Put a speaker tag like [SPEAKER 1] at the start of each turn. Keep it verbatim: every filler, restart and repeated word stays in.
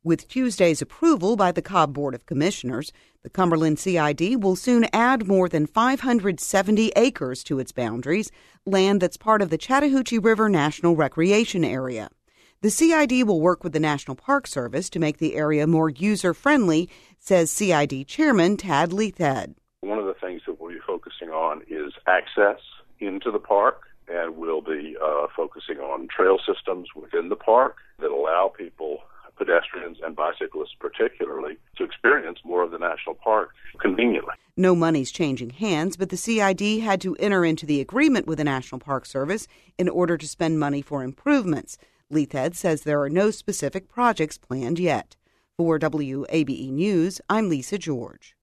[SPEAKER 1] With Tuesday's approval by the Cobb Board of Commissioners, the Cumberland C I D will soon add more than five hundred seventy acres to its boundaries, land that's part of the Chattahoochee River National Recreation Area. The C I D will work with the National Park Service to make the area more user-friendly, says C I D Chairman Tad Leithhead.
[SPEAKER 2] One of the things that we'll be focusing on is access into the park, and we'll be uh, focusing on trail systems within the park that allow people, pedestrians and bicyclists particularly, to experience more of the national park conveniently.
[SPEAKER 1] No money's changing hands, but the C I D had to enter into the agreement with the National Park Service in order to spend money for improvements. Leithhead says there are no specific projects planned yet. For W A B E News, I'm Lisa George.